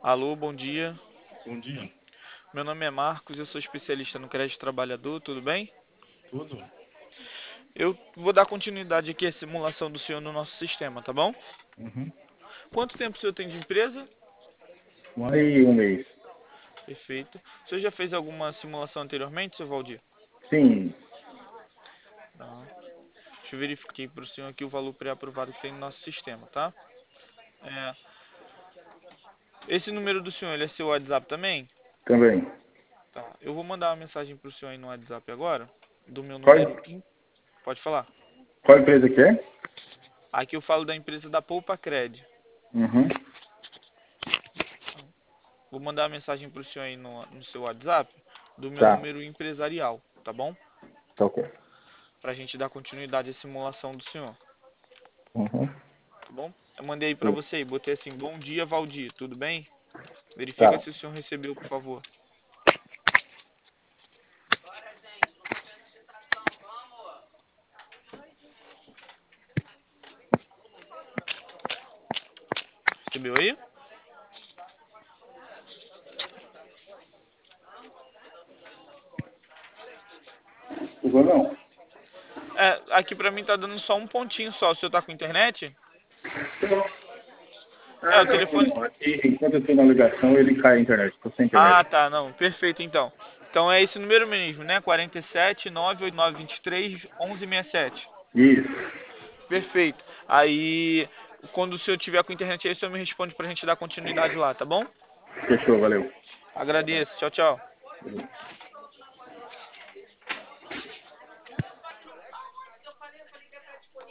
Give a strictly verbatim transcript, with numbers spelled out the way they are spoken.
Alô, bom dia. Bom dia. Meu nome é Marcos, eu sou especialista no crédito trabalhador, tudo bem? Tudo? Eu vou dar continuidade aqui à simulação do senhor no nosso sistema, tá bom? Uhum. Quanto tempo o senhor tem de empresa? Um ano e um mês. Perfeito. O senhor já fez alguma simulação anteriormente, seu Valdir? Sim, Não. Deixa eu verificar aqui para o senhor aqui o valor pré-aprovado que tem no nosso sistema, tá? É, esse número do senhor, ele é seu WhatsApp também? também. Tá. Eu vou mandar uma mensagem para o senhor aí no WhatsApp agora, do meu Qual, número. im- Pode falar. qual empresa que é? Aqui eu falo da empresa da Poupa Cred. Uhum. Vou mandar uma mensagem para o senhor aí no, no seu WhatsApp do meu Tá, número empresarial, tá bom? tá ok. Para a gente dar continuidade à simulação do senhor, Uhum. tá bom? Eu mandei aí para Sim. você e botei assim: Bom dia, Valdir, tudo bem? Verifica Tá. se o senhor recebeu, por favor. Recebeu aí? Chegou não? É, aqui para mim tá dando só um pontinho só. O senhor tá com internet? Chegou. É, Ah, o não, aqui telefone. não. Aqui, enquanto eu estou na ligação, ele cai a internet. Estou sem Ah, internet. tá, não. Perfeito, então. Então é esse número mesmo, né? quarenta e sete, nove oito nove dois três, onze sessenta e sete. Isso. Perfeito. Aí, quando o senhor tiver com internet aí, o senhor me responde pra gente dar continuidade lá, tá bom? Fechou, valeu. Agradeço. Tchau, tchau.